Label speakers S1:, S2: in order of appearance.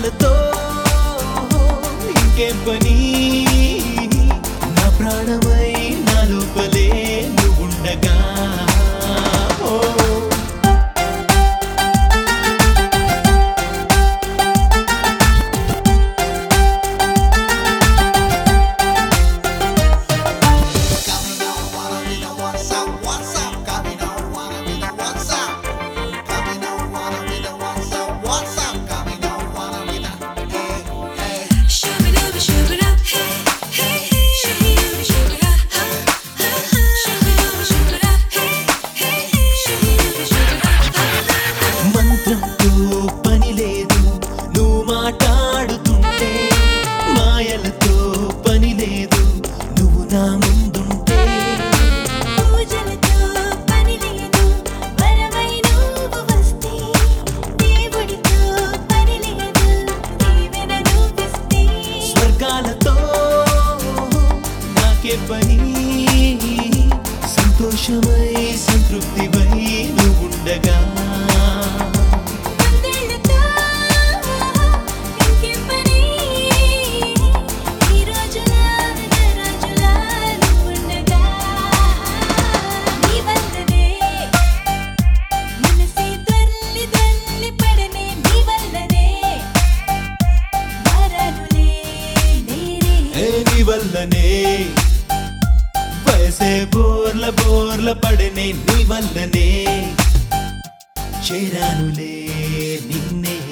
S1: స్వర్గాలతో ఇంకేం పని నా ప్రాణమై నా లోపలే నువ్వుండగా మంత్రంతో పని లేదు నువ్వు మాట్లాడుతుంటే మాయలతో పని లేదు నువ్వు నా ముందుంటే
S2: పూజలతో పని లేదు వరమై నువ్వు వస్తే దేవుడితో పని లేదు దీవెన నువ్విస్తే
S1: స్వర్గాలతో నాకే పని సంతోషమై సంతృప్తివై నువ్వుండగా
S2: వందేళ్లతో ఇంకేం పని ఈ రోజులా రాజులా నువ్వుండగా నీ వల్లనే మనసే తల్లి తల్లి పడనే నీ వల్లనే మారానులే నేనే
S1: నీ వల్లనే వయసే బోర్ల బోర్ల పడనే నీ వల్లనే చేరానులే నిన్నే